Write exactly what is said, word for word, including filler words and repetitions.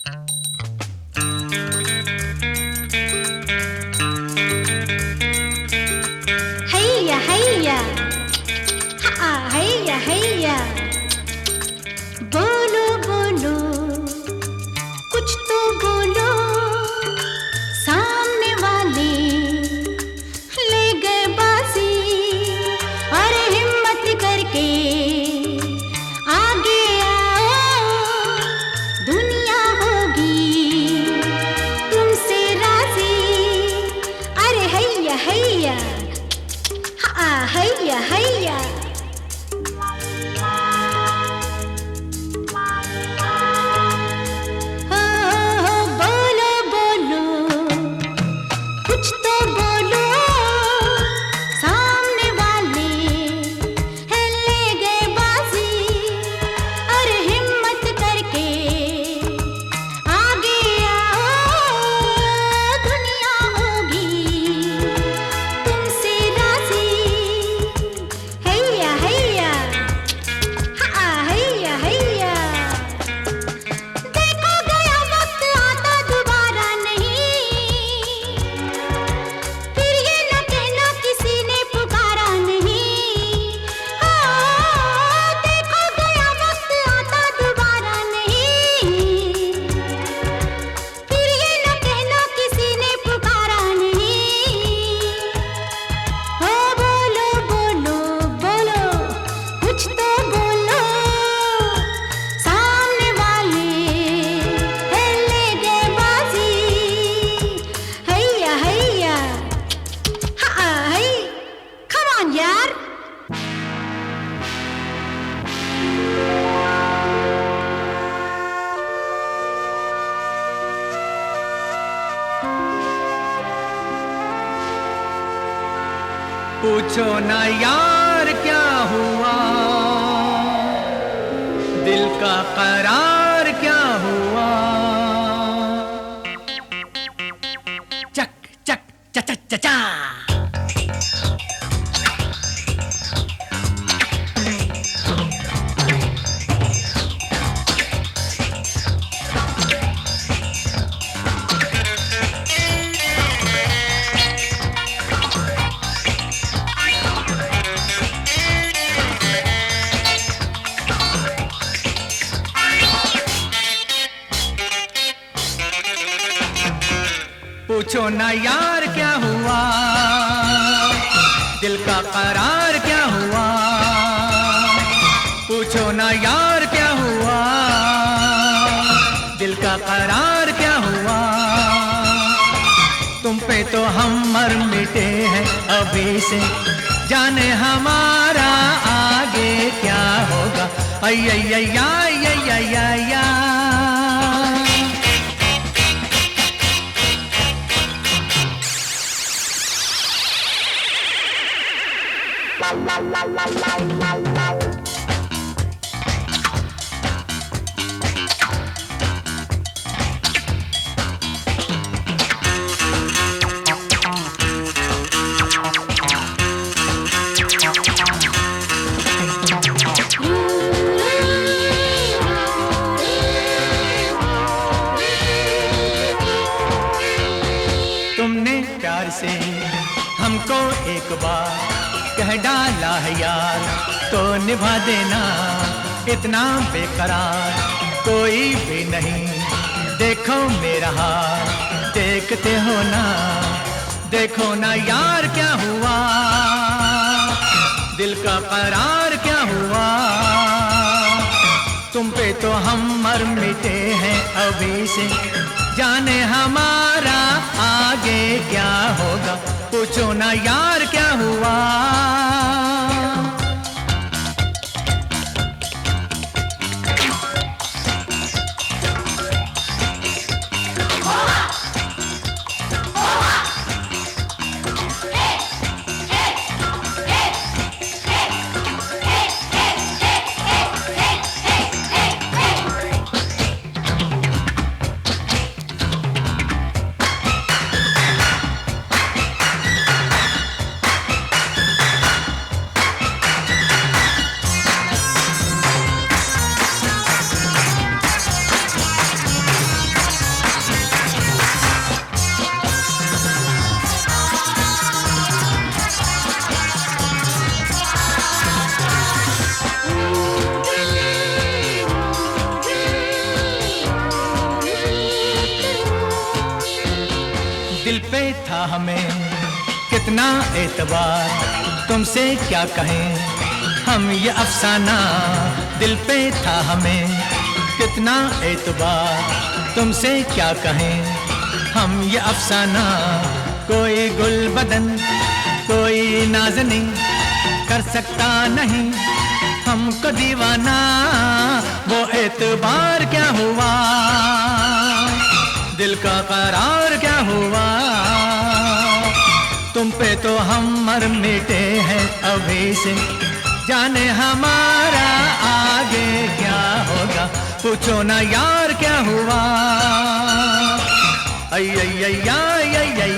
हैया हैया हा हैया हैया, बोलो बोलो कुछ तो बोलो, सामने वाले ले गए बाजी, अरे हिम्मत करके आगे आओ, दुनिया होगी तुमसे राजी, अरे हैया हैया हा हैया हैया। हो हो बोलो बोलो कुछ तो बोलो, सामने वाले है ले गए बाजी, अरे हिम्मत करके आगे आओ, दुनिया होगी तुमसे राजी, हैया हैया हा हैया हैया। देखो गया वक्त आता दोबारा नहीं, फिर ये न कहना किसी ने पुकारा नहीं, हाँ देखो गया वक्त आता दोबारा नहीं, फिर ये न कहना किसी ने पुकारा नहीं, हो बोलो बोलो बोलो कुछ तो बोलो, सामने वाले है ले गए बाजी, हैया हैया हा है, कम ऑन यार। पूछो ना यार क्या हुआ, दिल का करार क्या हुआ, चक चक चा चा चा चा। पूछो ना यार क्या हुआ, दिल का करार क्या हुआ, पूछो ना यार क्या हुआ, दिल का करार क्या हुआ, तुम पे तो हम मर मिटे हैं अभी से, जाने हमारा आगे क्या होगा, आई आई आई आई आई आई आई आई। तुमने प्यार से हमको एक बार कह डाला है यार, तो निभा देना इतना बेकरार कोई भी नहीं, देखो मेरा हाल देखते हो ना, देखो ना यार क्या हुआ, दिल का करार क्या हुआ, तुम पे तो हम मर मिटे हैं अभी से, जाने हमारा आगे क्या होगा, पूछो ना यार क्या हुआ। था हमें कितना एतबार, तुमसे क्या कहें हम ये अफसाना, दिल पे था हमें कितना एतबार, तुमसे क्या कहें हम ये अफसाना। कोई गुल बदन कोई नाज़नीं कर सकता नहीं हमको दीवाना, वो एतबार क्या हुआ, दिल का करार क्या हुआ। तुम पे तो हम मर मिटे हैं अभी से, जाने हमारा आगे क्या होगा, पूछो ना यार क्या हुआ। आई आई आई आई आई आई